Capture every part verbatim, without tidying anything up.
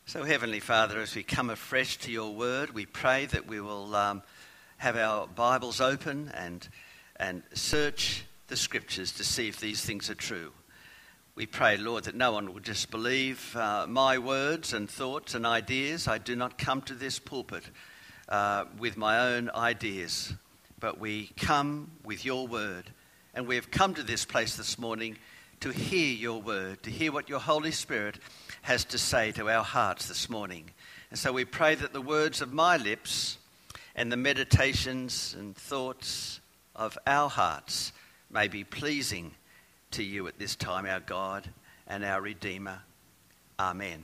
So, Heavenly Father, as we come afresh to your word, we pray that we will um, have our Bibles open and, and search the scriptures to see if these things are true. We pray, Lord, that no one will just believe uh, my words and thoughts and ideas. I do not come to this pulpit uh, with my own ideas, but we come with your word. And we have come to this place this morning to hear your word, to hear what your Holy Spirit has to say to our hearts this morning. And so we pray that the words of my lips and the meditations and thoughts of our hearts may be pleasing to you at this time, our God and our Redeemer. Amen.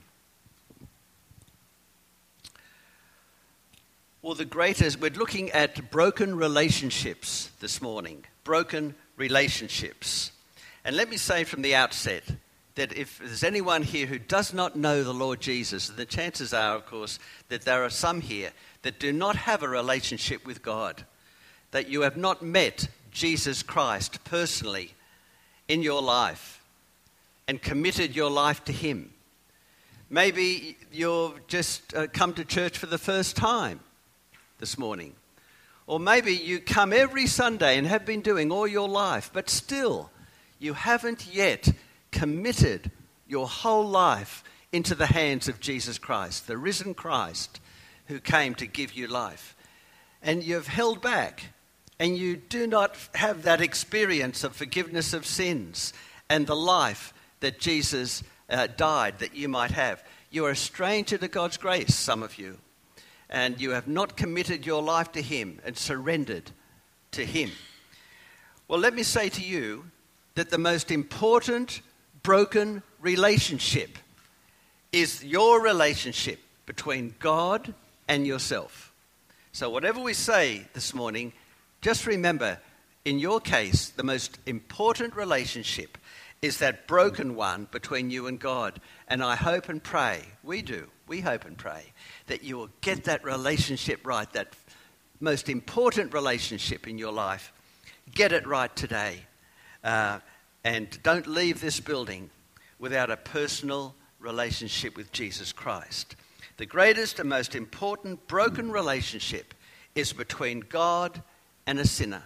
Well, the greatest, we're looking at broken relationships this morning. Broken relationships. And let me say from the outset that if there's anyone here who does not know the Lord Jesus, the chances are, of course, that there are some here that do not have a relationship with God, that you have not met Jesus Christ personally in your life and committed your life to him. Maybe you've just uh, come to church for the first time this morning. Or maybe you come every Sunday and have been doing all your life, but still you haven't yet committed your whole life into the hands of Jesus Christ, the risen Christ who came to give you life. And you've held back, and you do not have that experience of forgiveness of sins and the life that Jesus uh, died that you might have. You are a stranger to God's grace, some of you, and you have not committed your life to him and surrendered to him. Well, let me say to you that the most important broken relationship is your relationship between God and yourself. So whatever we say this morning, just remember, in your case, the most important relationship is that broken one between you and God. And I hope and pray, we do, we hope and pray, that you will get that relationship right, that most important relationship in your life. Get it right today. Uh, And don't leave this building without a personal relationship with Jesus Christ. The greatest and most important broken relationship is between God and a sinner.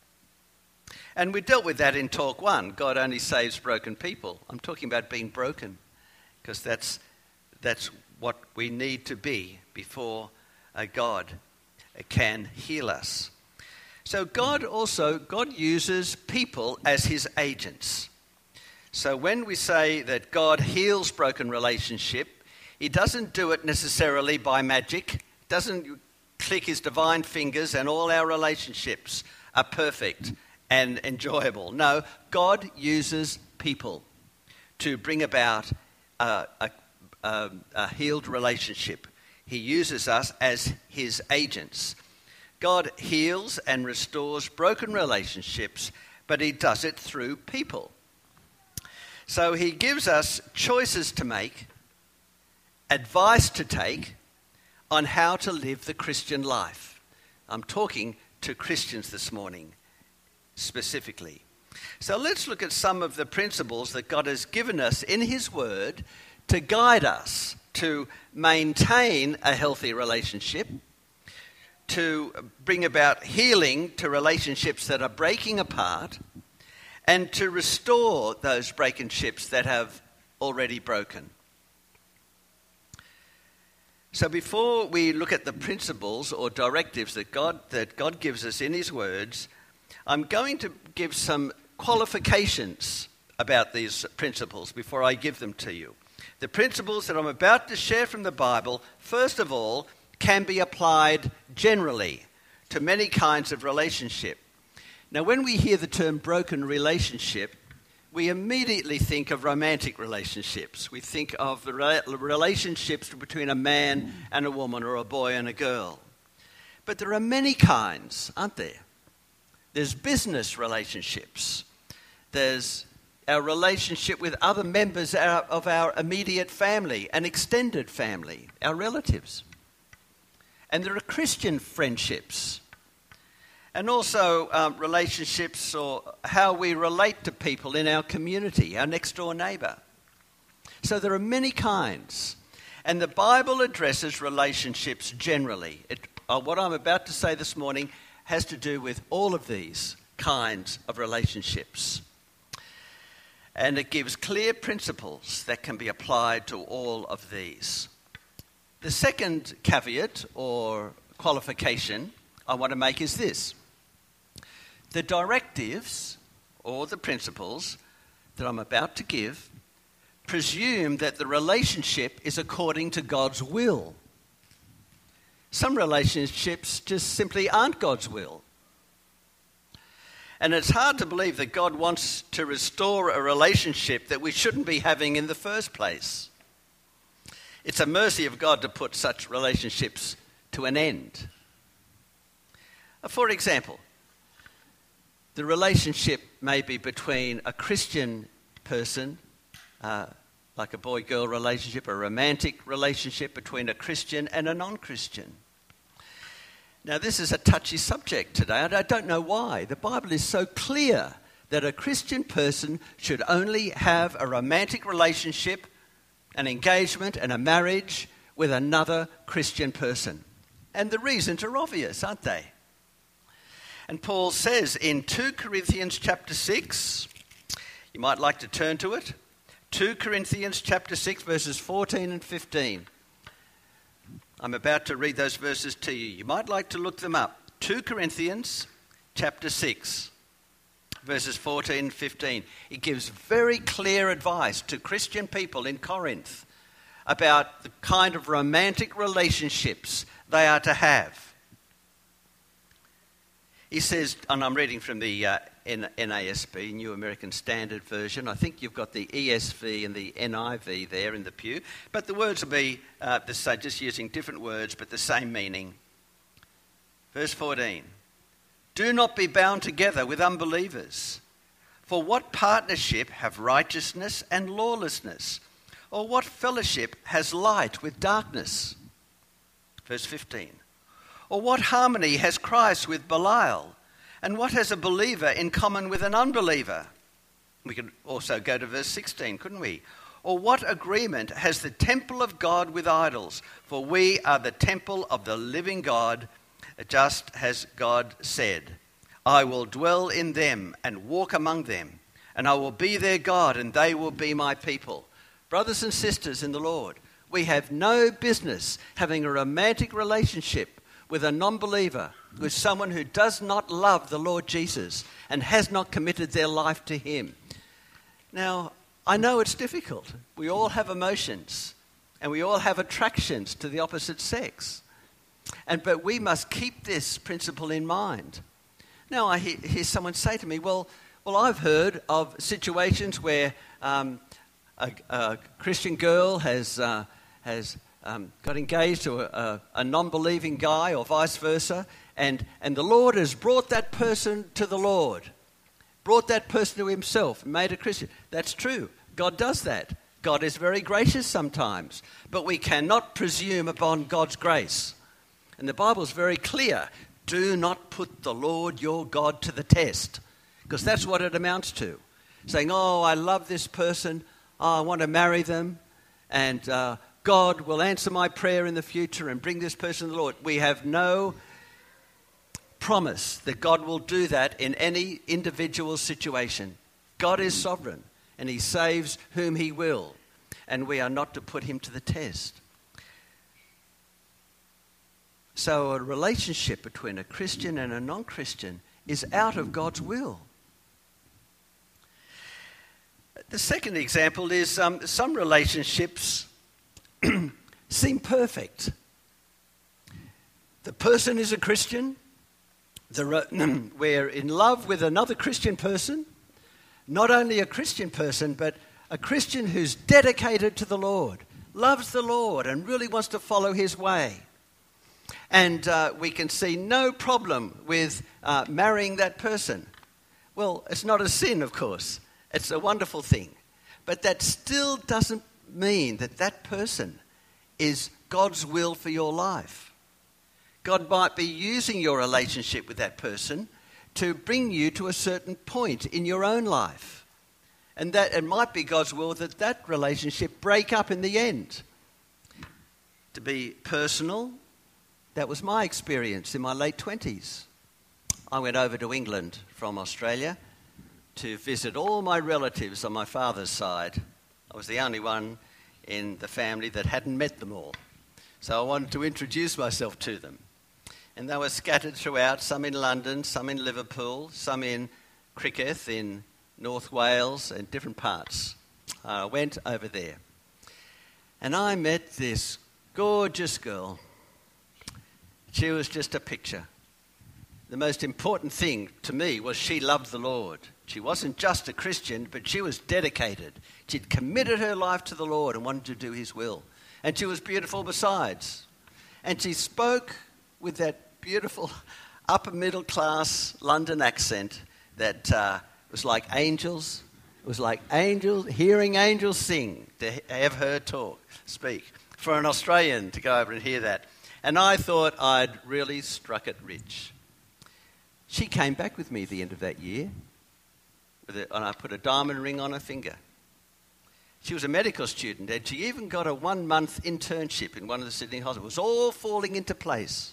And we dealt with that in talk one. God only saves broken people. I'm talking about being broken, because that's, that's what we need to be before a God can heal us. So God also, God uses people as his agents. So when we say that God heals broken relationship, he doesn't do it necessarily by magic. Doesn't click his divine fingers and all our relationships are perfect and enjoyable. No, God uses people to bring about a, a, a, a healed relationship. He uses us as his agents. God heals and restores broken relationships, but he does it through people. So he gives us choices to make, advice to take on how to live the Christian life. I'm talking to Christians this morning, specifically. So let's look at some of the principles that God has given us in his word to guide us to maintain a healthy relationship, to bring about healing to relationships that are breaking apart, and to restore those broken ships that have already broken. So before we look at the principles or directives that God, that God gives us in his words, I'm going to give some qualifications about these principles before I give them to you. The principles that I'm about to share from the Bible, first of all, can be applied generally to many kinds of relationship. Now, when we hear the term broken relationship, we immediately think of romantic relationships. We think of the re- relationships between a man and a woman or a boy and a girl. But there are many kinds, aren't there? There's business relationships. There's our relationship with other members of our immediate family and extended family, our relatives. And there are Christian friendships. And also um, relationships or how we relate to people in our community, our next door neighbour. So there are many kinds. And the Bible addresses relationships generally. It, uh, what I'm about to say this morning has to do with all of these kinds of relationships. And it gives clear principles that can be applied to all of these. The second caveat or qualification I want to make is this. The directives or the principles that I'm about to give presume that the relationship is according to God's will. Some relationships just simply aren't God's will. And it's hard to believe that God wants to restore a relationship that we shouldn't be having in the first place. It's a mercy of God to put such relationships to an end. For example, the relationship may be between a Christian person, uh, like a boy-girl relationship, a romantic relationship between a Christian and a non-Christian. Now, this is a touchy subject today, and I don't know why. The Bible is so clear that a Christian person should only have a romantic relationship, an engagement and a marriage with another Christian person. And the reasons are obvious, aren't they? And Paul says in two Corinthians chapter six, you might like to turn to it, two Corinthians chapter six, verses fourteen and fifteen. I'm about to read those verses to you. You might like to look them up. two Corinthians chapter six, verses fourteen and fifteen. It gives very clear advice to Christian people in Corinth about the kind of romantic relationships they are to have. He says, and I'm reading from the uh, N A S B, New American Standard Version. I think you've got the E S V and the N I V there in the pew. But the words will be uh, the same, just using different words, but the same meaning. Verse fourteen. Do not be bound together with unbelievers. For what partnership have righteousness and lawlessness? Or what fellowship has light with darkness? Verse fifteen. Or what harmony has Christ with Belial? And what has a believer in common with an unbeliever? We could also go to verse sixteen, couldn't we? Or what agreement has the temple of God with idols? For we are the temple of the living God, just as God said, I will dwell in them and walk among them, and I will be their God, and they will be my people. Brothers and sisters in the Lord, we have no business having a romantic relationship with a non-believer, with someone who does not love the Lord Jesus and has not committed their life to him. Now, I know it's difficult. We all have emotions and we all have attractions to the opposite sex. And but we must keep this principle in mind. Now, I hear, hear someone say to me, well, well, I've heard of situations where um, a, a Christian girl has uh, has Um, got engaged to a, a, a non-believing guy or vice versa, and, and the Lord has brought that person to the Lord, brought that person to himself, made a Christian. That's true. God does that. God is very gracious sometimes, but we cannot presume upon God's grace. And the Bible is very clear. Do not put the Lord your God to the test, because that's what it amounts to. Saying, oh, I love this person, oh, I want to marry them, and uh, God will answer my prayer in the future and bring this person to the Lord. We have no promise that God will do that in any individual situation. God is sovereign and he saves whom he will, and we are not to put him to the test. So a relationship between a Christian and a non-Christian is out of God's will. The second example is um, some relationships seem perfect. The person is a Christian. The, we're in love with another Christian person. Not only a Christian person, but a Christian who's dedicated to the Lord, loves the Lord and really wants to follow his way. And uh, we can see no problem with uh, marrying that person. Well, it's not a sin, of course. It's a wonderful thing. But that still doesn't mean that that person is God's will for your life. God might be using your relationship with that person to bring you to a certain point in your own life. And that it might be God's will that that relationship break up in the end. To be personal, that was my experience in my late twenties. I went over to England from Australia to visit all my relatives on my father's side. I was the only one in the family that hadn't met them all. So I wanted to introduce myself to them. And they were scattered throughout, some in London, some in Liverpool, some in Cricketh in North Wales and different parts. I went over there. And I met this gorgeous girl. She was just a picture. The most important thing to me was she loved the Lord. She wasn't just a Christian, but she was dedicated. She'd committed her life to the Lord and wanted to do his will. And she was beautiful besides. And she spoke with that beautiful upper middle class London accent that uh, was like angels. It was like angels, hearing angels sing, to have her talk, speak. For an Australian to go over and hear that. And I thought I'd really struck it rich. She came back with me at the end of that year, with a, and I put a diamond ring on her finger. She was a medical student, and she even got a one-month internship in one of the Sydney hospitals. It was all falling into place.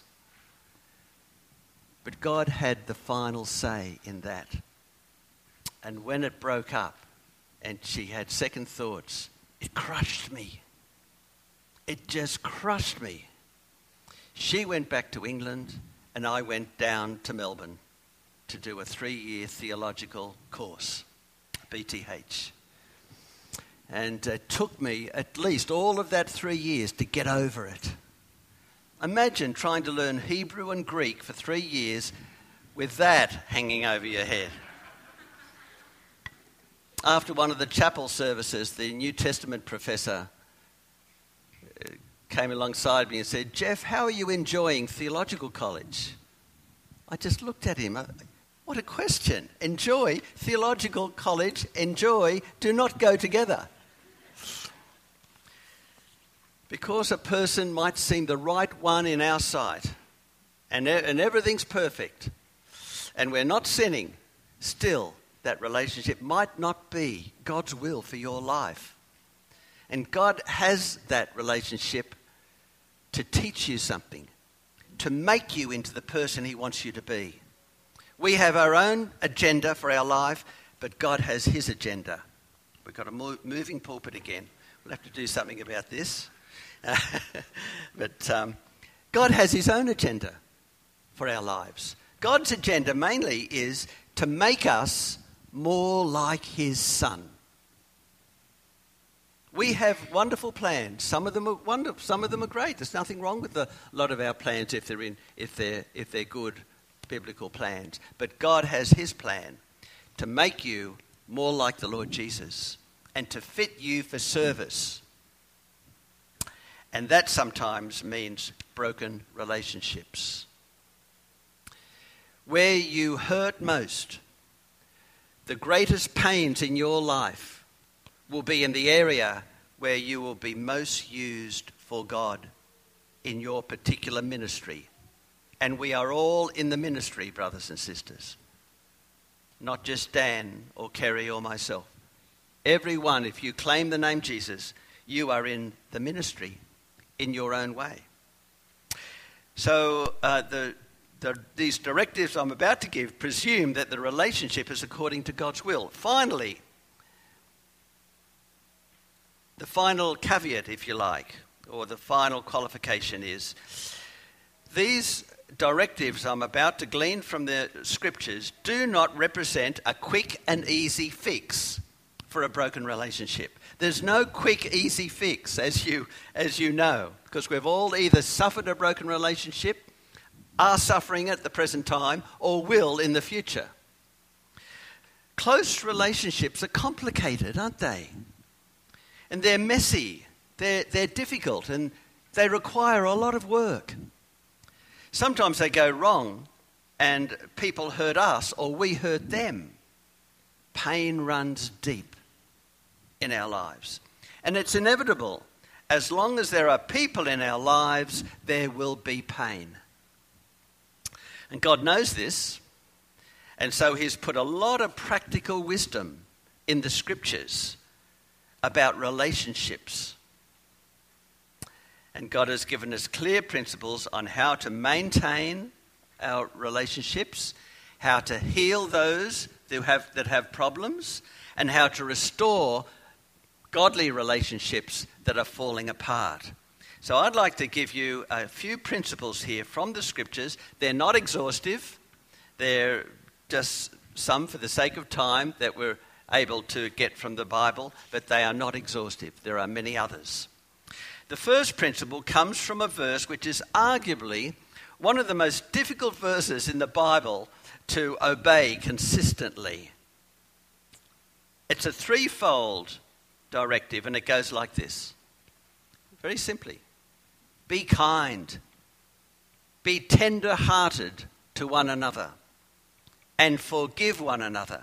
But God had the final say in that. And when it broke up, and she had second thoughts, it crushed me. It just crushed me. She went back to England, and I went down to Melbourne to do a three-year theological course, B T H. And it took me at least all of that three years to get over it. Imagine trying to learn Hebrew and Greek for three years with that hanging over your head. After one of the chapel services, the New Testament professor came alongside me and said, "Jeff, how are you enjoying theological college?" I just looked at him. What a question. Enjoy theological college, enjoy, do not go together. Because a person might seem the right one in our sight, and, and everything's perfect, and we're not sinning, still that relationship might not be God's will for your life. And God has that relationship to teach you something, to make you into the person he wants you to be. We have our own agenda for our life, but God has his agenda. We've got a mo- moving pulpit again. We'll have to do something about this. but um, God has his own agenda for our lives. God's agenda mainly is to make us more like his son. We have wonderful plans. Some of them are wonderful. Some of them are great. There's nothing wrong with a lot of our plans if they're in, if they're if they're good biblical plans. But God has his plan to make you more like the Lord Jesus and to fit you for service. And that sometimes means broken relationships. Where you hurt most, the greatest pains in your life will be in the area where you will be most used for God in your particular ministry. And we are all in the ministry, brothers and sisters. Not just Dan or Kerry or myself. Everyone, if you claim the name Jesus, you are in the ministry in your own way. So uh, the, the, these directives I'm about to give presume that the relationship is according to God's will. Finally, the final caveat, if you like, or the final qualification is, these directives I'm about to glean from the scriptures do not represent a quick and easy fix for a broken relationship. There's no quick, easy fix, as you as you know, because we've all either suffered a broken relationship, are suffering at the present time, or will in the future. Close relationships are complicated, aren't they? And they're messy, they're, they're difficult, and they require a lot of work. Sometimes they go wrong, and people hurt us, or we hurt them. Pain runs deep in our lives. And it's inevitable. As long as there are people in our lives, there will be pain. And God knows this, and so he's put a lot of practical wisdom in the scriptures about relationships. And God has given us clear principles on how to maintain our relationships, how to heal those who have, that have problems, and how to restore godly relationships that are falling apart. So I'd like to give you a few principles here from the scriptures. They're not exhaustive. They're just some for the sake of time that we're able to get from the Bible, but they are not exhaustive. There are many others. The first principle comes from a verse which is arguably one of the most difficult verses in the Bible to obey consistently. It's a threefold directive, and it goes like this. Very simply. Be kind. Be tender-hearted to one another. And forgive one another.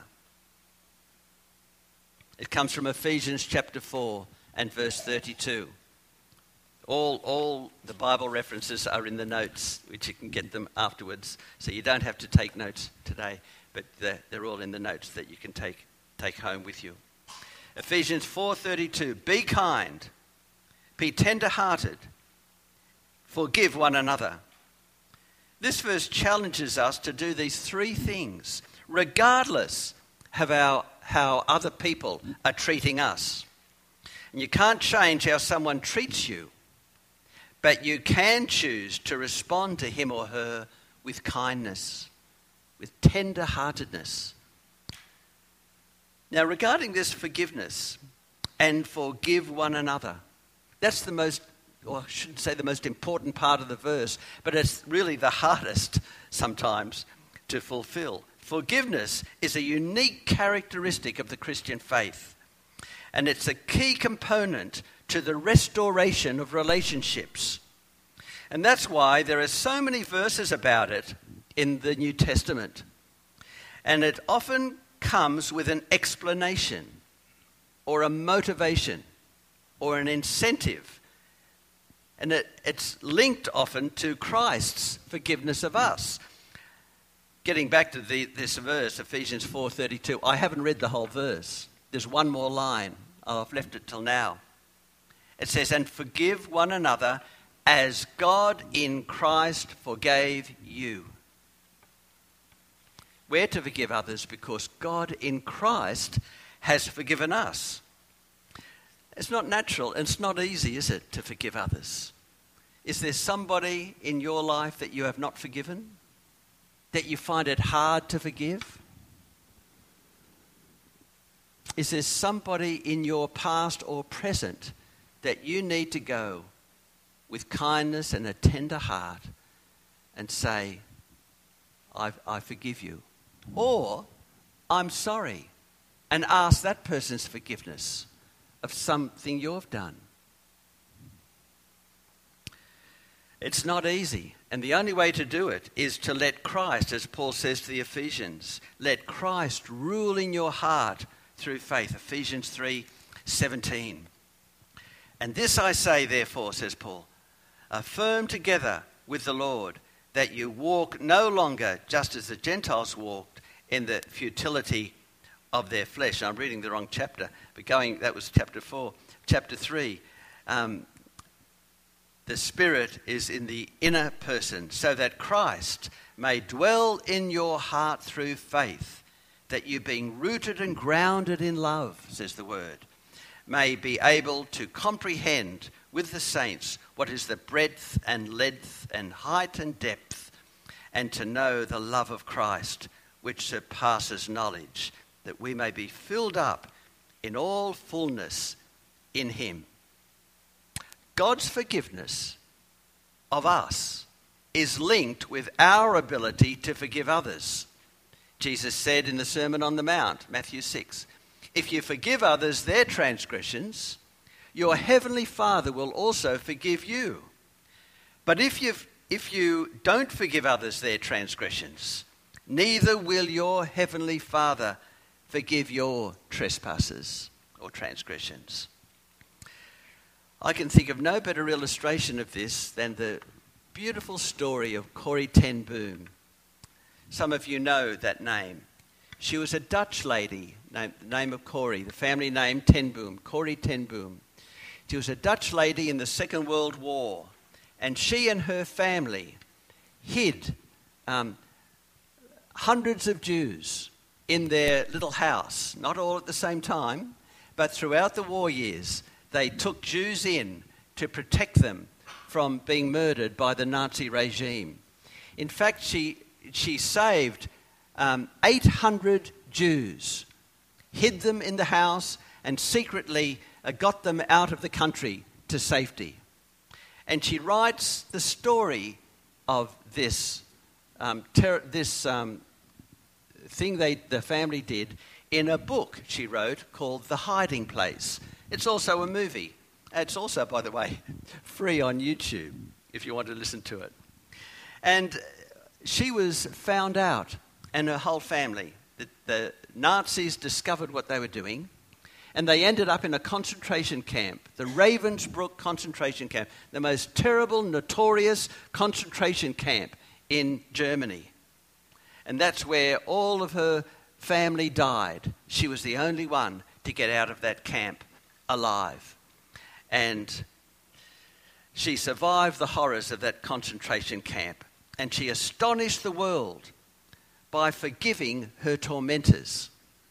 It comes from Ephesians chapter four and verse thirty-two. All, all the Bible references are in the notes, which you can get them afterwards. So you don't have to take notes today, but they're, they're all in the notes that you can take, take home with you. Ephesians four thirty-two, be kind, be tender-hearted, forgive one another. This verse challenges us to do these three things, regardless of our, how other people are treating us. And you can't change how someone treats you, but you can choose to respond to him or her with kindness, with tender-heartedness. Now, regarding this forgiveness and forgive one another, that's the most, or I shouldn't say the most important part of the verse, but it's really the hardest sometimes to fulfill. Forgiveness is a unique characteristic of the Christian faith, and it's a key component to the restoration of relationships. And that's why there are so many verses about it in the New Testament. And it often comes with an explanation or a motivation or an incentive. And it, it's linked often to Christ's forgiveness of us. Getting back to the, this verse, Ephesians four thirty-two, I haven't read the whole verse. There's one more line. I've left it till now. It says, and forgive one another as God in Christ forgave you. We're to forgive others because God in Christ has forgiven us. It's not natural and it's not easy, is it, to forgive others? Is there somebody in your life that you have not forgiven? That you find it hard to forgive? Is there somebody in your past or present that you need to go with kindness and a tender heart and say, I, I forgive you? Or, I'm sorry, and ask that person's forgiveness of something you've done. It's not easy, and the only way to do it is to let Christ, as Paul says to the Ephesians, let Christ rule in your heart through faith. Ephesians three seventeen. And this I say, therefore, says Paul, affirm together with the Lord that you walk no longer just as the Gentiles walked in the futility of their flesh. I'm reading the wrong chapter, but going, that was chapter four. Chapter three, um, the Spirit is in the inner person, so that Christ may dwell in your heart through faith, that you being rooted and grounded in love, says the word, may be able to comprehend with the saints what is the breadth and length and height and depth, and to know the love of Christ, which surpasses knowledge, that we may be filled up in all fullness in him. God's forgiveness of us is linked with our ability to forgive others. Jesus said in the Sermon on the Mount, Matthew six, if you forgive others their transgressions, your heavenly Father will also forgive you. But if you if you don't forgive others their transgressions, neither will your heavenly Father forgive your trespasses or transgressions. I can think of no better illustration of this than the beautiful story of Corrie ten Boom. Some of you know that name. She was a Dutch lady, named, the name of Corrie, the family name ten Boom, Corrie ten Boom. She was a Dutch lady in the Second World War, and she and her family hid um, hundreds of Jews in their little house, not all at the same time, but throughout the war years, they took Jews in to protect them from being murdered by the Nazi regime. In fact, she, she saved um, eight hundred Jews, hid them in the house, and secretly uh, got them out of the country to safety. And she writes the story of this um, ter- this um, thing they the family did in a book she wrote called The Hiding Place. It's also a movie. It's also, by the way, free on YouTube if you want to listen to it. And she was found out, and her whole family. The, the Nazis discovered what they were doing, and they ended up in a concentration camp, the Ravensbrück concentration camp, the most terrible, notorious concentration camp in Germany. And that's where all of her family died. She was the only one to get out of that camp alive. And she survived the horrors of that concentration camp, and she astonished the world by forgiving her tormentors.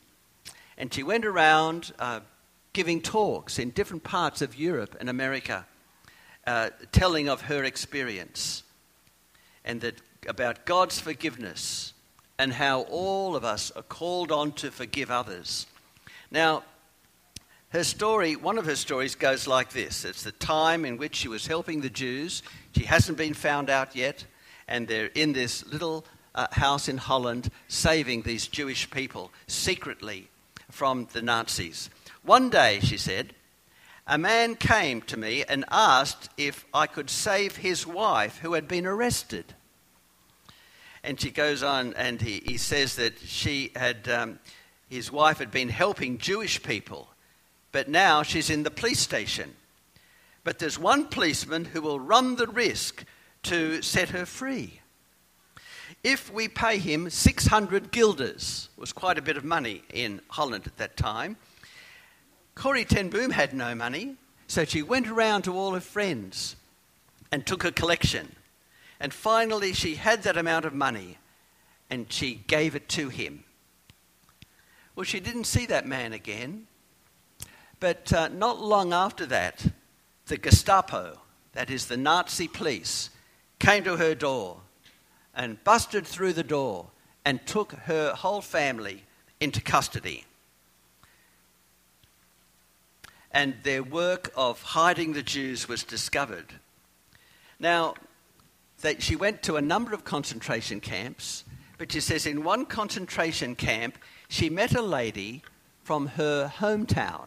And she went around uh, giving talks in different parts of Europe and America, uh, telling of her experience and that about God's forgiveness and how all of us are called on to forgive others. Now, her story, one of her stories goes like this. It's the time in which she was helping the Jews. She hasn't been found out yet, and they're in this little uh, house in Holland saving these Jewish people secretly from the Nazis. One day, she said, a man came to me and asked if I could save his wife who had been arrested. And she goes on, and he, he says that she had, um, his wife had been helping Jewish people, but now she's in the police station. But there's one policeman who will run the risk to set her free. If we pay him six hundred guilders, was quite a bit of money in Holland at that time. Corrie ten Boom had no money, so she went around to all her friends and took a collection. And finally she had that amount of money and she gave it to him. Well, she didn't see that man again. But uh, not long after that, the Gestapo, that is the Nazi police, came to her door and busted through the door and took her whole family into custody. And their work of hiding the Jews was discovered. Now, they, she went to a number of concentration camps, but she says in one concentration camp, she met a lady from her hometown.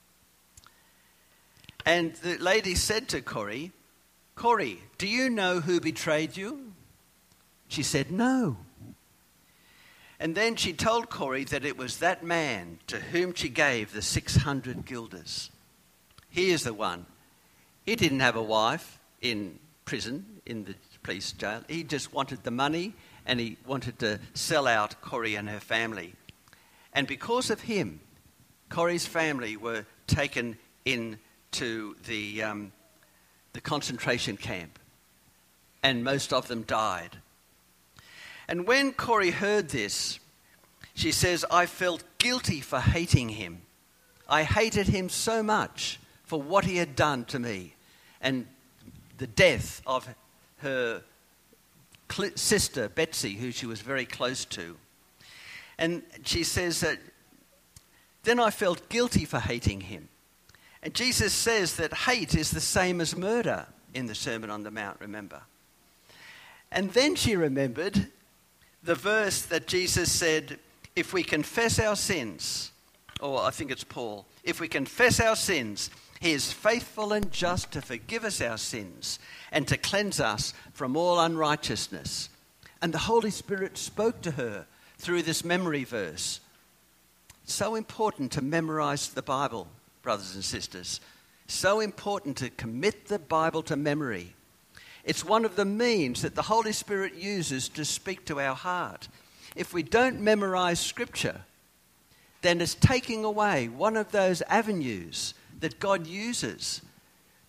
And the lady said to Corrie, Corrie, do you know who betrayed you? She said, no. And then she told Corrie that it was that man to whom she gave the six hundred guilders. He is the one. He didn't have a wife in prison, in the police jail. He just wanted the money and he wanted to sell out Corrie and her family. And because of him, Corrie's family were taken in to the um, the concentration camp, and most of them died. And when Corrie heard this, she says, I felt guilty for hating him. I hated him so much for what he had done to me and the death of her cl- sister, Betsy, who she was very close to. And she says that, then I felt guilty for hating him. And Jesus says that hate is the same as murder in the Sermon on the Mount, remember? And then she remembered the verse that Jesus said, if we confess our sins, or I think it's Paul, if we confess our sins, he is faithful and just to forgive us our sins and to cleanse us from all unrighteousness. And the Holy Spirit spoke to her through this memory verse. It's so important to memorize the Bible, brothers and sisters. So important to commit the Bible to memory. It's one of the means that the Holy Spirit uses to speak to our heart. If we don't memorize Scripture, then it's taking away one of those avenues that God uses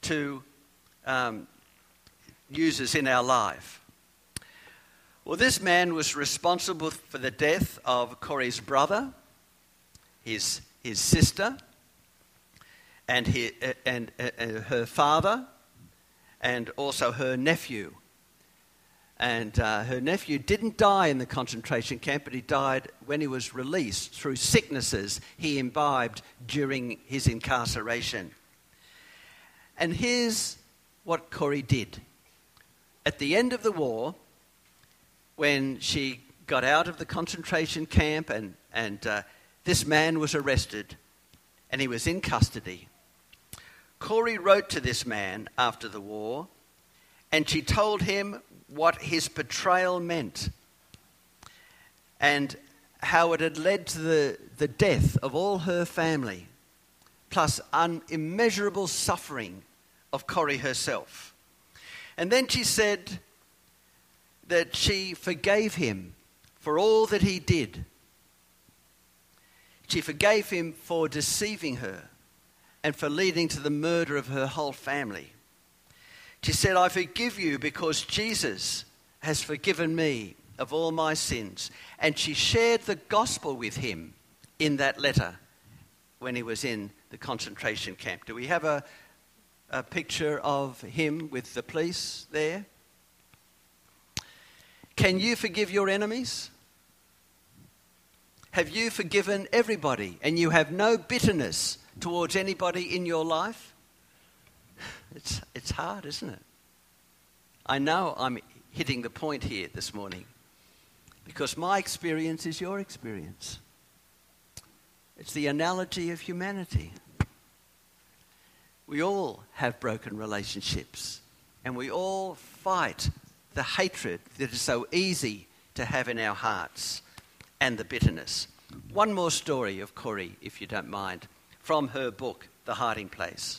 to um, uses in our life. Well, this man was responsible for the death of Corrie's brother, his his sister, and his, and uh, her father, and also her nephew. And uh, her nephew didn't die in the concentration camp, but he died when he was released through sicknesses he imbibed during his incarceration. And here's what Corrie did. At the end of the war, when she got out of the concentration camp and, and uh, this man was arrested and he was in custody, Corrie wrote to this man after the war, and she told him what his betrayal meant and how it had led to the, the death of all her family, plus unimmeasurable suffering of Corrie herself. And then she said that she forgave him for all that he did. She forgave him for deceiving her and for leading to the murder of her whole family. She said, I forgive you because Jesus has forgiven me of all my sins. And she shared the gospel with him in that letter when he was in the concentration camp. Do we have a, a picture of him with the police there? Can you forgive your enemies? Have you forgiven everybody and you have no bitterness towards anybody in your life? It's, it's hard, isn't it? I know I'm hitting the point here this morning because my experience is your experience. It's the analogy of humanity. We all have broken relationships and we all fight the hatred that is so easy to have in our hearts and the bitterness. One more story of Corrie, if you don't mind, from her book, The Hiding Place.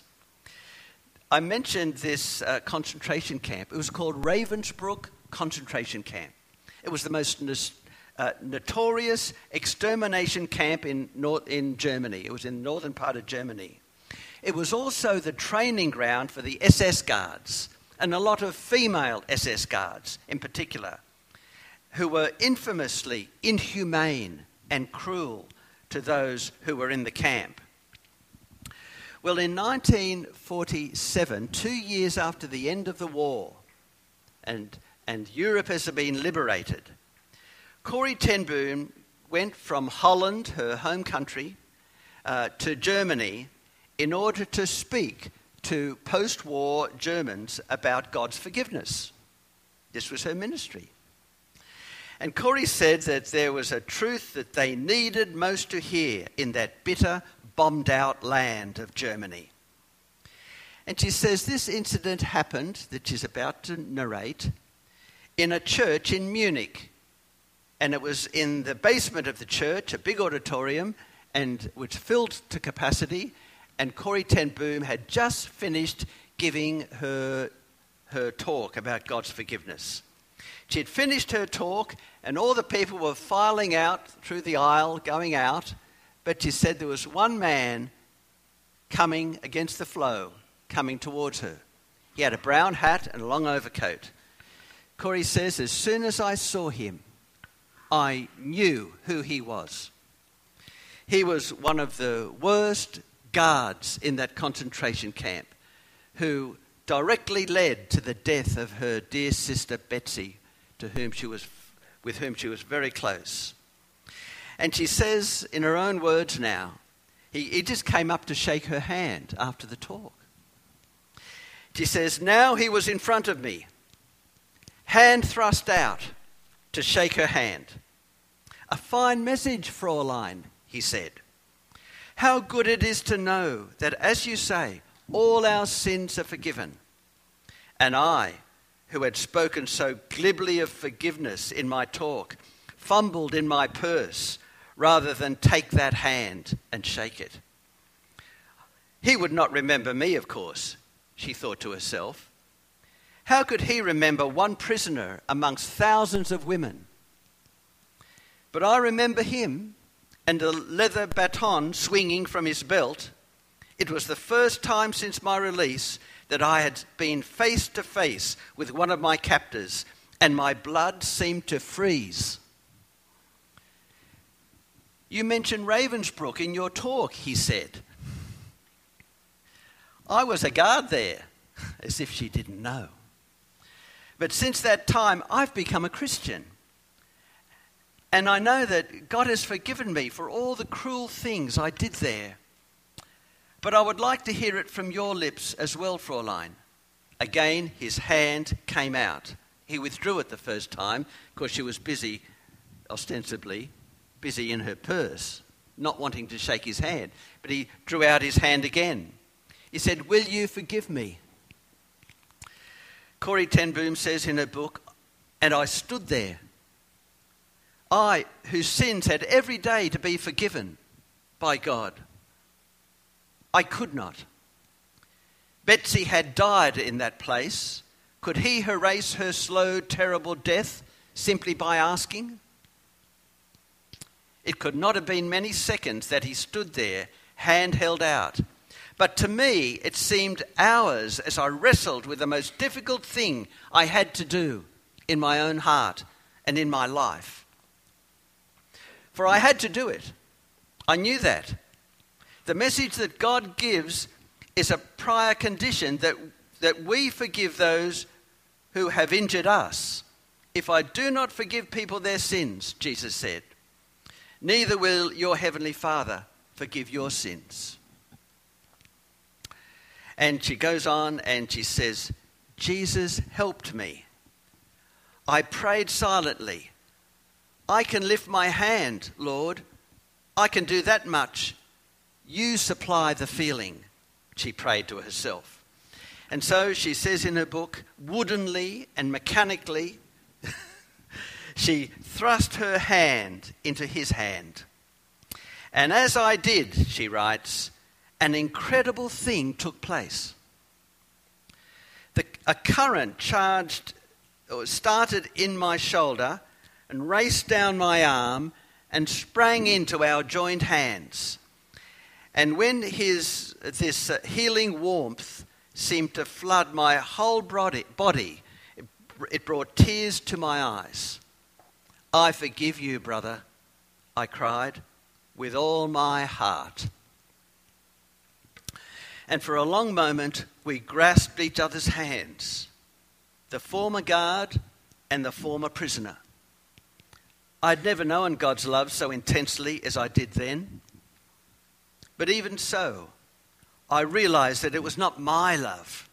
I mentioned this uh, concentration camp. It was called Ravensbrück Concentration Camp. It was the most uh, notorious extermination camp in, North, in Germany. It was in the northern part of Germany. It was also the training ground for the S S guards, and a lot of female S S guards in particular, who were infamously inhumane and cruel to those who were in the camp. Well, in nineteen forty-seven, two years after the end of the war, and, and Europe has been liberated, Corrie ten Boom went from Holland, her home country, uh, to Germany in order to speak to post-war Germans about God's forgiveness. This was her ministry. And Corrie said that there was a truth that they needed most to hear in that bitter, bombed-out land of Germany. And she says this incident happened, that she's about to narrate, in a church in Munich. And it was in the basement of the church, a big auditorium, and it was filled to capacity. And Corrie ten Boom had just finished giving her, her talk about God's forgiveness. She had finished her talk, and all the people were filing out through the aisle, going out. But she said there was one man coming against the flow, coming towards her. He had a brown hat and a long overcoat. Corrie says, as soon as I saw him, I knew who he was. He was one of the worst guards in that concentration camp who directly led to the death of her dear sister Betsy, to whom she was, with whom she was very close. And she says, in her own words now, he, he just came up to shake her hand after the talk. She says, now he was in front of me, hand thrust out to shake her hand. A fine message, Fräulein, he said. How good it is to know that, as you say, all our sins are forgiven. And I, who had spoken so glibly of forgiveness in my talk, fumbled in my purse rather than take that hand and shake it. He would not remember me, of course, she thought to herself. How could he remember one prisoner amongst thousands of women? But I remember him and a leather baton swinging from his belt It was the first time since my release that I had been face to face with one of my captors, and my blood seemed to freeze. You mentioned Ravensbrück in your talk, he said. I was a guard there, as if she didn't know. But since that time, I've become a Christian. And I know that God has forgiven me for all the cruel things I did there. But I would like to hear it from your lips as well, Fräulein. Again, his hand came out. He withdrew it the first time because she was busy, ostensibly, busy in her purse, not wanting to shake his hand. But he drew out his hand again. He said, "Will you forgive me?" Corrie ten Boom says in her book, "And I stood there. I, whose sins had every day to be forgiven by God. I could not. Betsy had died in that place. Could he erase her slow, terrible death simply by asking? It could not have been many seconds that he stood there, hand held out. But to me, it seemed hours as I wrestled with the most difficult thing I had to do in my own heart and in my life. For I had to do it. I knew that. The message that God gives is a prior condition that, that we forgive those who have injured us. If I do not forgive people their sins, Jesus said, neither will your heavenly Father forgive your sins. And she goes on and she says, Jesus helped me. I prayed silently. I can lift my hand, Lord. I can do that much. You supply the feeling, she prayed to herself. And so she says in her book, woodenly and mechanically, she thrust her hand into his hand. And as I did, she writes, an incredible thing took place. The, a current charged, or started in my shoulder and raced down my arm and sprang into our joined hands. And when his this uh, healing warmth seemed to flood my whole body, body it, it brought tears to my eyes. I forgive you, brother, I cried, with all my heart. And for a long moment, we grasped each other's hands, the former guard and the former prisoner. I'd never known God's love so intensely as I did then. But even so, I realized that it was not my love.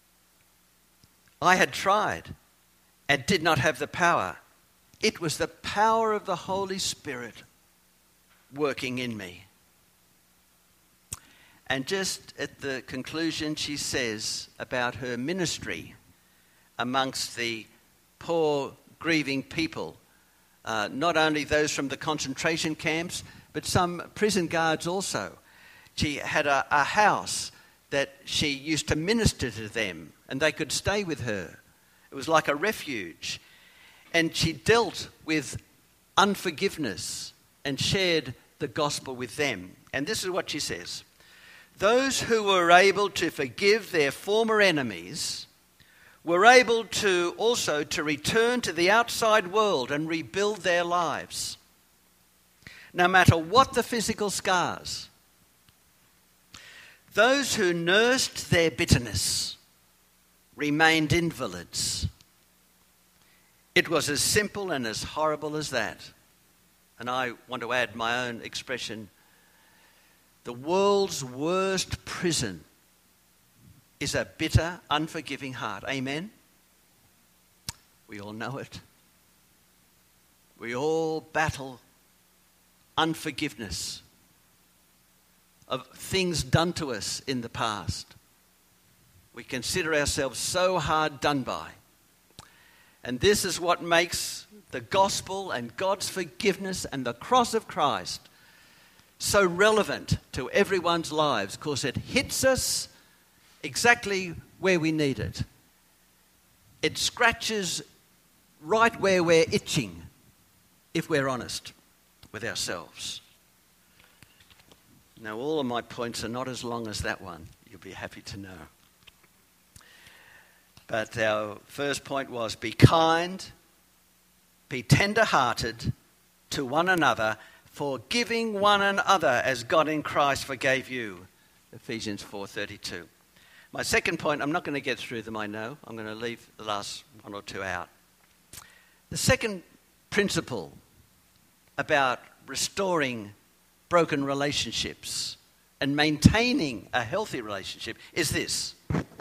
I had tried and did not have the power. It was the power of the Holy Spirit working in me. And just at the conclusion, she says about her ministry amongst the poor, grieving people, uh, not only those from the concentration camps, but some prison guards also. She had a, a house that she used to minister to them, and they could stay with her. It was like a refuge. And she dealt with unforgiveness and shared the gospel with them. And this is what she says. Those who were able to forgive their former enemies were able to also to return to the outside world and rebuild their lives, no matter what the physical scars. Those who nursed their bitterness remained invalids. It was as simple and as horrible as that. And I want to add my own expression. The world's worst prison is a bitter, unforgiving heart. Amen? We all know it. We all battle unforgiveness of things done to us in the past. We consider ourselves so hard done by. And this is what makes the gospel and God's forgiveness and the cross of Christ so relevant to everyone's lives, because it hits us exactly where we need it. It scratches right where we're itching, if we're honest with ourselves. Now, all of my points are not as long as that one. You'll be happy to know. But our first point was, be kind, be tender-hearted to one another, forgiving one another as God in Christ forgave you. Ephesians four thirty-two. My second point, I'm not going to get through them, I know. I'm going to leave the last one or two out. The second principle about restoring broken relationships and maintaining a healthy relationship is this.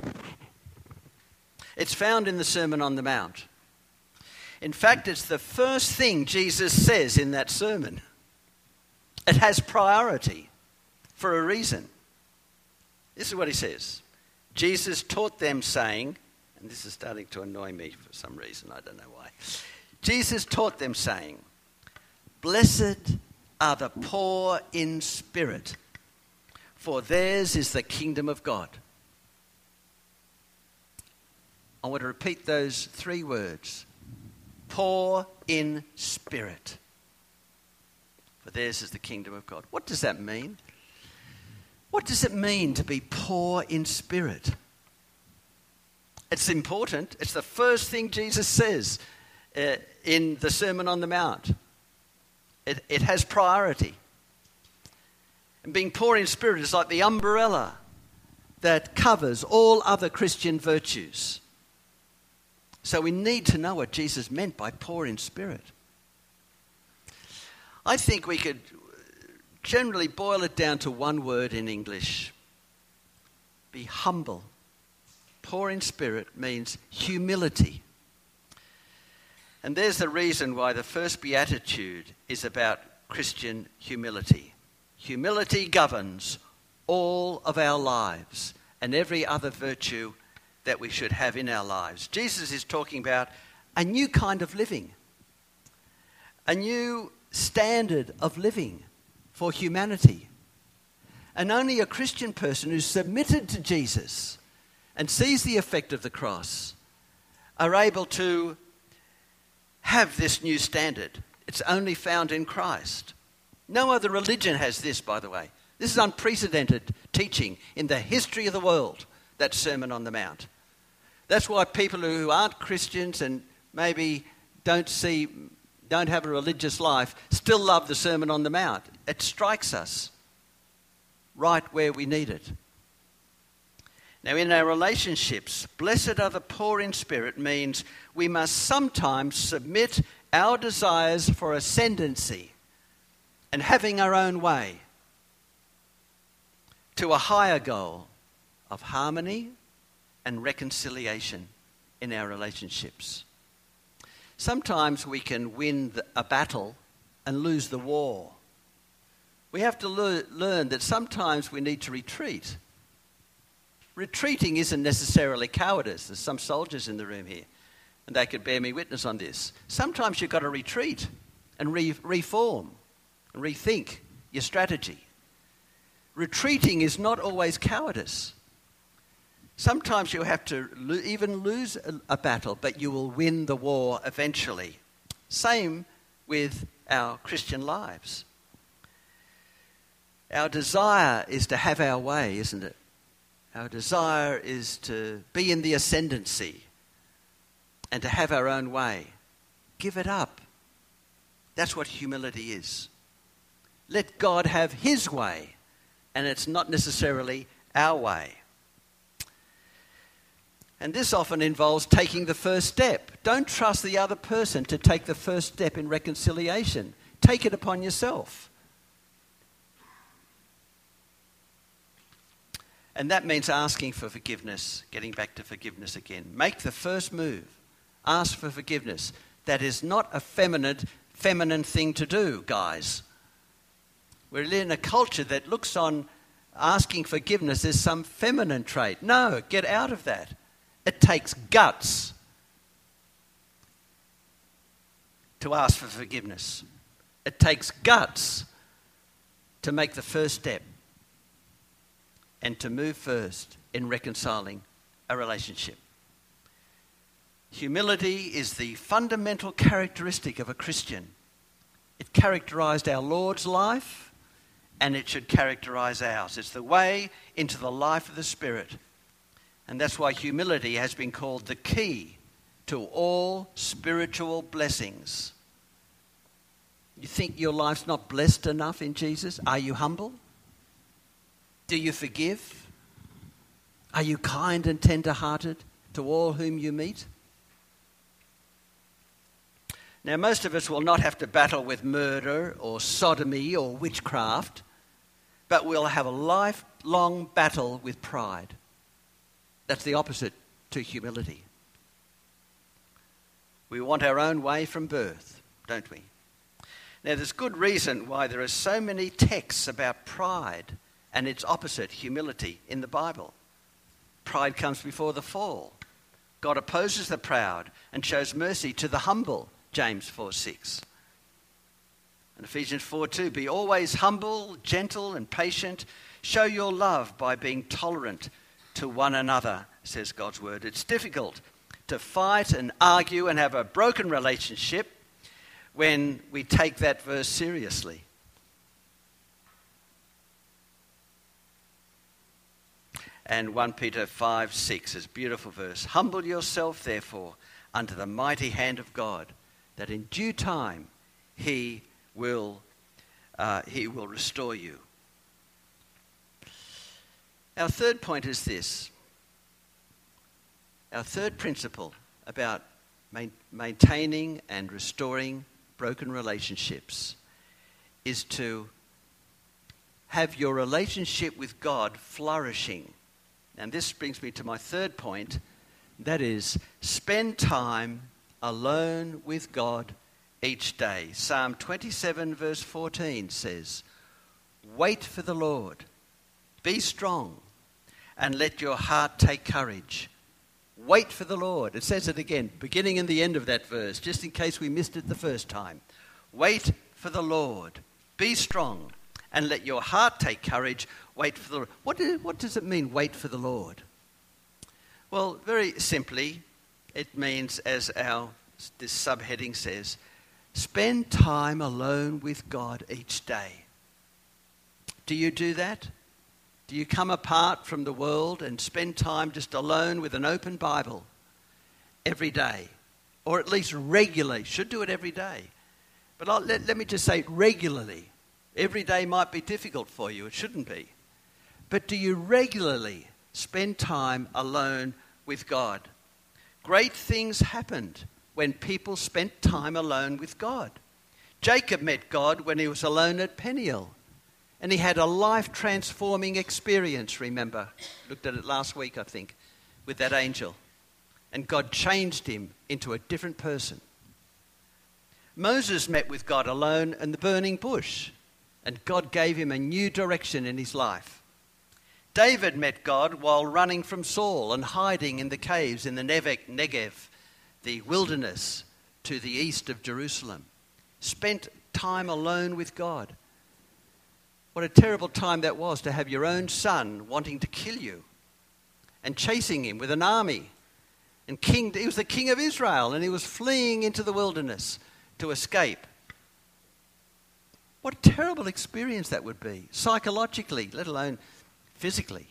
It's found in the Sermon on the Mount. In fact, it's the first thing Jesus says in that sermon. It has priority for a reason. This is what he says. Jesus taught them saying, and this is starting to annoy me for some reason, I don't know why. Jesus taught them saying, blessed are the poor in spirit, for theirs is the kingdom of God. I want to repeat those three words. Poor in spirit, for theirs is the kingdom of God. What does that mean? What does it mean to be poor in spirit? It's important. It's the first thing Jesus says uh, in the Sermon on the Mount. It, it has priority. And being poor in spirit is like the umbrella that covers all other Christian virtues. So we need to know what Jesus meant by poor in spirit. I think we could generally boil it down to one word in English. Be humble. Poor in spirit means humility. And there's the reason why the first beatitude is about Christian humility. Humility governs all of our lives and every other virtue that we should have in our lives. Jesus is talking about a new kind of living, a new standard of living for humanity. And only a Christian person who's submitted to Jesus and sees the effect of the cross are able to have this new standard. It's only found in Christ. No other religion has this, by the way. This is unprecedented teaching in the history of the world, that Sermon on the Mount. That's why people who aren't Christians and maybe don't see, don't have a religious life, still love the Sermon on the Mount. It strikes us right where we need it. Now, in our relationships, blessed are the poor in spirit means we must sometimes submit our desires for ascendancy and having our own way to a higher goal of harmony and reconciliation in our relationships. Sometimes we can win a battle and lose the war. We have to le- learn that sometimes we need to retreat. Retreating isn't necessarily cowardice. There's some soldiers in the room here, and they could bear me witness on this. Sometimes you've got to retreat and re- reform and rethink your strategy. Retreating is not always cowardice. Sometimes you have to lo- even lose a, a battle, but you will win the war eventually. Same with our Christian lives. Our desire is to have our way, isn't it? Our desire is to be in the ascendancy and to have our own way. Give it up. That's what humility is. Let God have his way, and it's not necessarily our way. And this often involves taking the first step. Don't trust the other person to take the first step in reconciliation. Take it upon yourself. And that means asking for forgiveness, getting back to forgiveness again. Make the first move. Ask for forgiveness. That is not a feminine, feminine thing to do, guys. We're in a culture that looks on asking forgiveness as some feminine trait. No, get out of that. It takes guts to ask for forgiveness. It takes guts to make the first step and to move first in reconciling a relationship. Humility is the fundamental characteristic of a Christian. It characterized our Lord's life, and it should characterize ours. It's the way into the life of the Spirit. And that's why humility has been called the key to all spiritual blessings. You think your life's not blessed enough in Jesus? Are you humble? Do you forgive? Are you kind and tender-hearted to all whom you meet? Now, most of us will not have to battle with murder or sodomy or witchcraft, but we'll have a lifelong battle with pride. That's the opposite to humility. We want our own way from birth, don't we? Now, there's good reason why there are so many texts about pride and its opposite, humility, in the Bible. Pride comes before the fall. God opposes the proud and shows mercy to the humble, James four six. And Ephesians four two, be always humble, gentle and patient. Show your love by being tolerant to one another, says God's word. It's difficult to fight and argue and have a broken relationship when we take that verse seriously. And First Peter five six is a beautiful verse. Humble yourself, therefore, under the mighty hand of God, that in due time he will, uh, he will restore you. Our third point is this. Our third principle about main, maintaining and restoring broken relationships is to have your relationship with God flourishing. And this brings me to my third point, that is, spend time alone with God each day. Psalm twenty-seven verse fourteen says, wait for the Lord, be strong, and let your heart take courage. Wait for the Lord. It says it again, beginning and the end of that verse, just in case we missed it the first time. Wait for the Lord, be strong, and let your heart take courage. Wait for the Lord. What, do, what does it mean, wait for the Lord? Well, very simply, it means, as our this subheading says, spend time alone with God each day. Do you do that? Do you come apart from the world and spend time just alone with an open Bible every day? Or at least regularly. Should do it every day. But I'll, let, let me just say regularly. Every day might be difficult for you. It shouldn't be. But do you regularly spend time alone with God? Great things happened when people spent time alone with God. Jacob met God when he was alone at Peniel. And he had a life-transforming experience, remember. Looked at it last week, I think, with that angel. And God changed him into a different person. Moses met with God alone in the burning bush. And God gave him a new direction in his life. David met God while running from Saul and hiding in the caves in the Negev, the wilderness to the east of Jerusalem. Spent time alone with God. What a terrible time that was to have your own son wanting to kill you and chasing him with an army. And king, he was the king of Israel and he was fleeing into the wilderness to escape. What a terrible experience that would be, psychologically, let alone physically.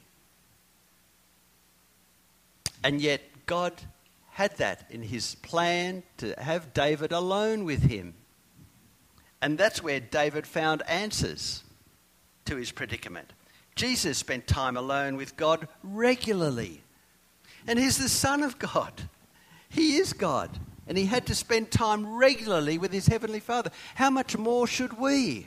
And yet God had that in his plan to have David alone with him. And that's where David found answers to his predicament. Jesus spent time alone with God regularly. And he's the Son of God. He is God. And he had to spend time regularly with his Heavenly Father. How much more should we?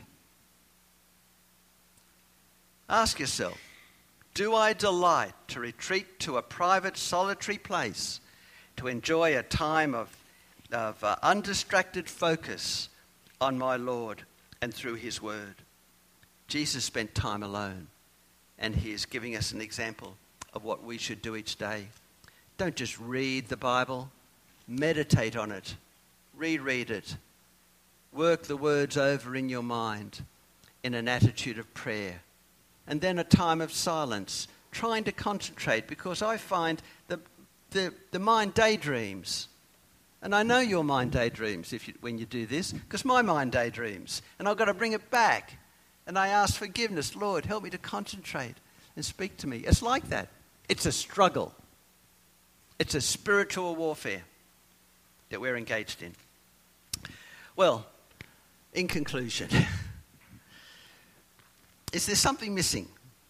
Ask yourself, do I delight to retreat to a private, solitary place to enjoy a time of, of uh, undistracted focus on my Lord and through his word? Jesus spent time alone, and he is giving us an example of what we should do each day. Don't just read the Bible, meditate on it, reread it, work the words over in your mind in an attitude of prayer, and then a time of silence, trying to concentrate, because I find the, the, the mind daydreams. And I know your mind daydreams if you, when you do this, because my mind daydreams, and I've got to bring it back And I ask forgiveness. Lord, help me to concentrate and speak to me. It's like that. It's a struggle. It's a spiritual warfare that we're engaged in. Well, in conclusion, is there something missing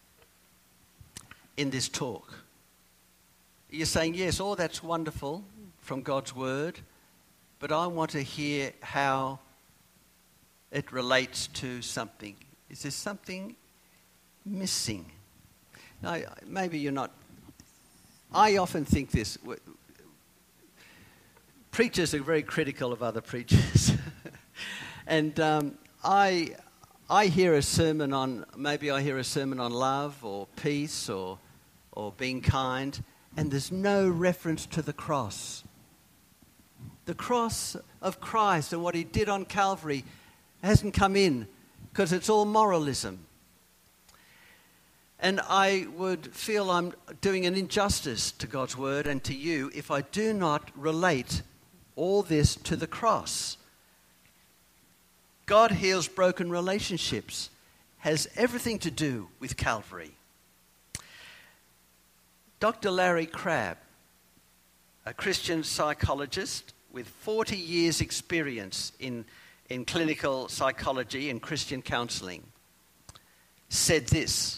in this talk? You're saying, yes, all that's wonderful from God's word, but I want to hear how it relates to something. Is there something missing? Now, maybe you're not. I often think this. Preachers are very critical of other preachers. and um, I, I hear a sermon on, maybe I hear a sermon on love or peace or, or being kind, and there's no reference to the cross. The cross of Christ and what he did on Calvary hasn't come in because it's all moralism. And I would feel I'm doing an injustice to God's word and to you if I do not relate all this to the cross. God heals broken relationships, has everything to do with Calvary. Doctor Larry Crabb, a Christian psychologist with forty years experience in, in clinical psychology and Christian counseling, said this: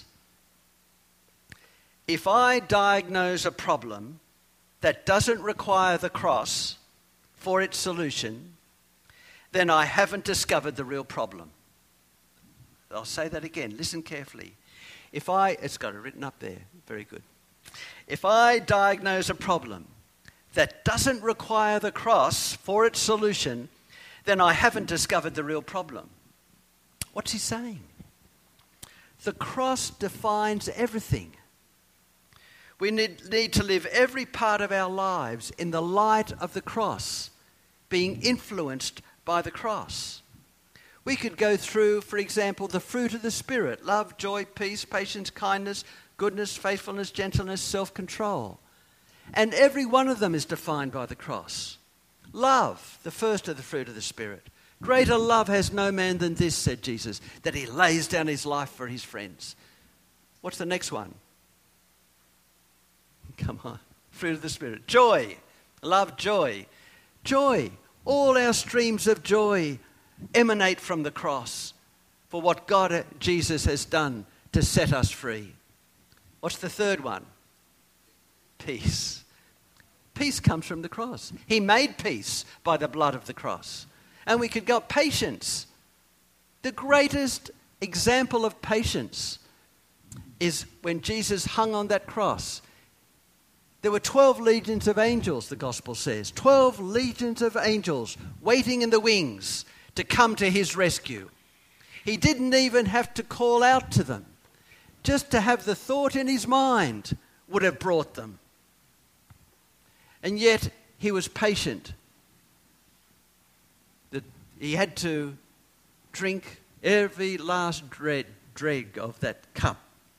if I diagnose a problem that doesn't require the cross for its solution, then I haven't discovered the real problem. I'll say that again. Listen carefully. If I, it's got it written up there. Very good. If I diagnose a problem that doesn't require the cross for its solution, then I haven't discovered the real problem. What's he saying? The cross defines everything. We need, need to live every part of our lives in the light of the cross, being influenced by the cross. We could go through, for example, the fruit of the Spirit: love, joy, peace, patience, kindness, goodness, faithfulness, gentleness, self-control. And every one of them is defined by the cross. Love, the first of the fruit of the Spirit. Greater love has no man than this, said Jesus, that he lays down his life for his friends. What's the next one? Come on. Fruit of the Spirit. Joy. Love, joy. Joy. All our streams of joy emanate from the cross for what God, Jesus, has done to set us free. What's the third one? Peace. Peace comes from the cross. He made peace by the blood of the cross. And we could go patience. The greatest example of patience is when Jesus hung on that cross. There were twelve legions of angels, the gospel says. Twelve legions of angels waiting in the wings to come to his rescue. He didn't even have to call out to them. Just to have the thought in his mind would have brought them. And yet he was patient. That he had to drink every last dread, dreg of that cup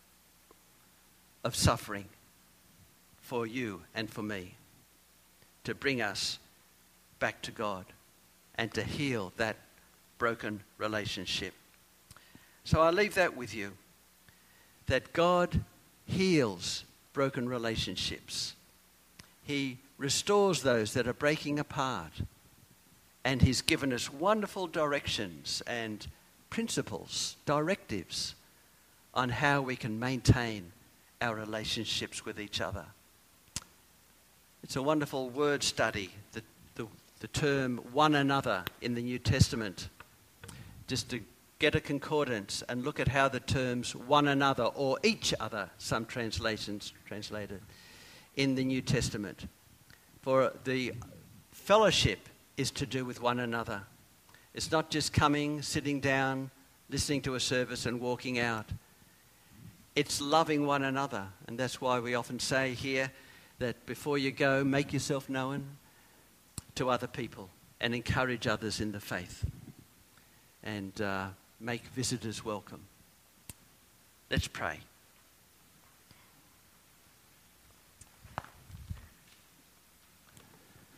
of suffering for you and for me, to bring us back to God and to heal that broken relationship. So I leave that with you, that God heals broken relationships. He restores those that are breaking apart. And he's given us wonderful directions and principles, directives on how we can maintain our relationships with each other. It's a wonderful word study, the, the, the term one another in the New Testament. Just to get a concordance and look at how the terms one another or each other, some translations translated, in the New Testament. For the fellowship is to do with one another. It's not just coming, sitting down, listening to a service and walking out. It's loving one another. And that's why we often say here that before you go, make yourself known to other people and encourage others in the faith. And uh, make visitors welcome. Let's pray.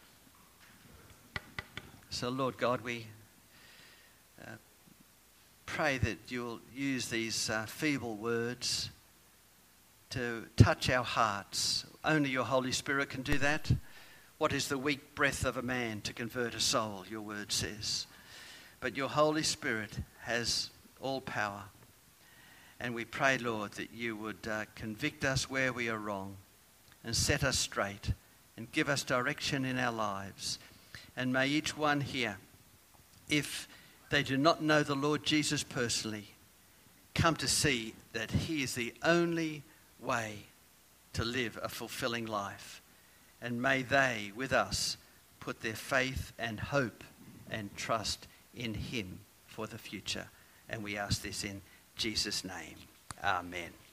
So, Lord God, we uh, pray that you'll use these uh, feeble words to touch our hearts. Only your Holy Spirit can do that. What is the weak breath of a man to convert a soul, your word says. But your Holy Spirit has all power. And we pray, Lord, that you would uh, convict us where we are wrong and set us straight and give us direction in our lives. And may each one here, if they do not know the Lord Jesus personally, come to see that he is the only way to live a fulfilling life. And may they, with us, put their faith and hope and trust in him for the future. And we ask this in Jesus' name. Amen.